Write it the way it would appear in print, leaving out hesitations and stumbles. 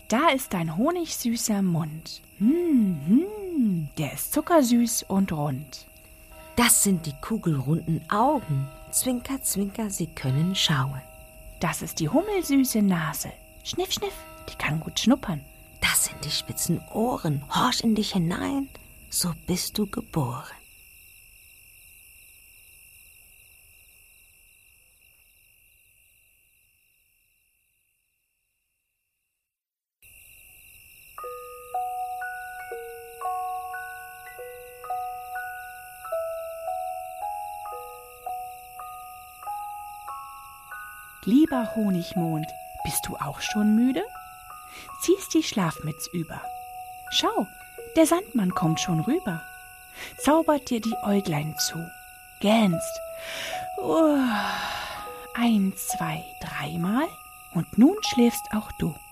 Da ist dein honigsüßer Mund. Der ist zuckersüß und rund. Das sind die kugelrunden Augen. Zwinker, zwinker, sie können schauen. Das ist die hummelsüße Nase. Schniff, schniff, die kann gut schnuppern. Das sind die spitzen Ohren. Horch in dich hinein, so bist du geboren. Lieber Honigmond, bist du auch schon müde? Ziehst die Schlafmütz über. Schau, der Sandmann kommt schon rüber. Zaubert dir die Äuglein zu. Gähnst. 1, 2, 3 Mal und nun schläfst auch du.